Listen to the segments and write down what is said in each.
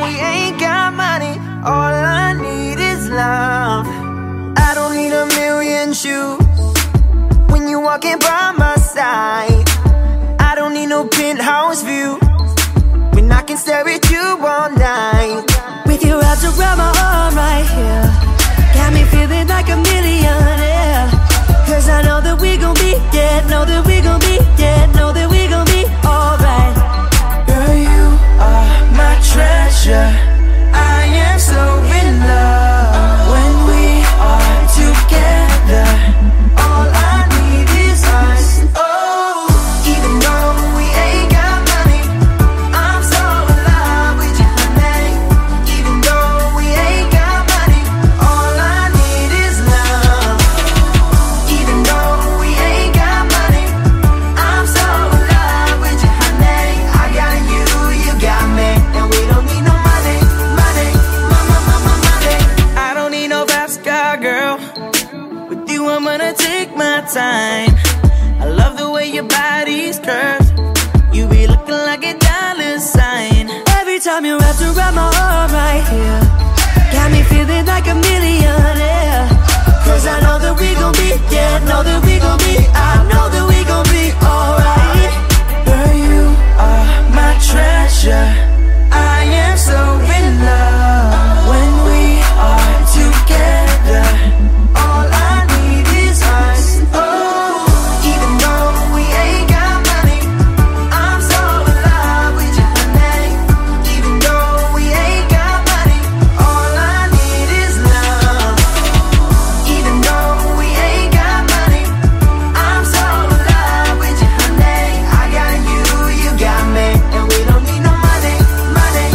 we ain't got money, all I need is love. I don't need a million shoes when you're walking by my side. I don't need no penthouse view when I can stare at you all night. With your arms around my arm right here, got me feeling like a millionaire. Cause I know that we gon' be, yeah, know that we gon' be, yeah, know that we gon' be alright. Girl, you are my treasure, I am so in love. When we are together, all I need is us. Oh, even though we ain't got money, I'm so in love with you, honey. Even though we ain't got money, all I need is love. Even though we ain't got money, I'm so in love with you, honey. I got you, you got me, and we don't need no money, money, money. I don't need no fast car, girl. With you, I'm gonna take my time. I love the way your body's curved. You be looking like a dollar sign. Every time you're wrapped around my arm right here, got me feeling like a millionaire. Cause I know that we gon' be, yeah, know that we gon' be, I know that we gon' be alright. Girl, you are my treasure, I am so in love. When we are together, all I need is us. Oh, even though we ain't got money, I'm so in love with you, honey. Even though we ain't got money, all I need is love. Even though we ain't got money, I'm so in love with you, honey. I got you, you got me, and we don't need no money, money,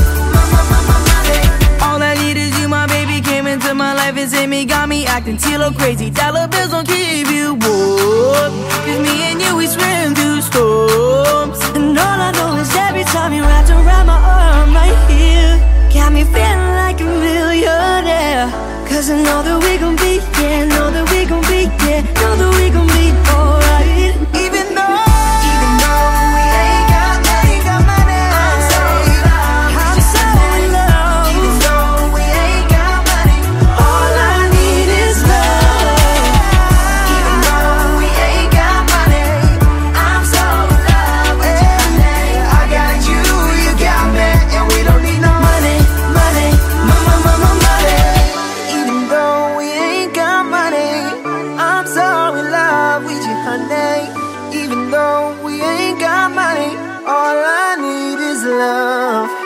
money. All I need is you, my baby came into my life and saved me, got me acting tealo crazy. Dollar bills don't keep you warm, cause me and you, we swim through storms. And all I know is every time you're wrapped around my arm right here, got me feeling like a millionaire. Cause I know that we gon' be, yeah, know that we gon' be, yeah, know that we gon' be alright. Even though we ain't got money, I'm so in love with you, honey. Even though we ain't got money, all I need is love. Even though we ain't got money, I'm so in love with you, honey. I got you, you got me, and we don't need no money, money, money. Even though we ain't got money, I'm so in love with you, honey. Even though we ain't got money, all I need is love.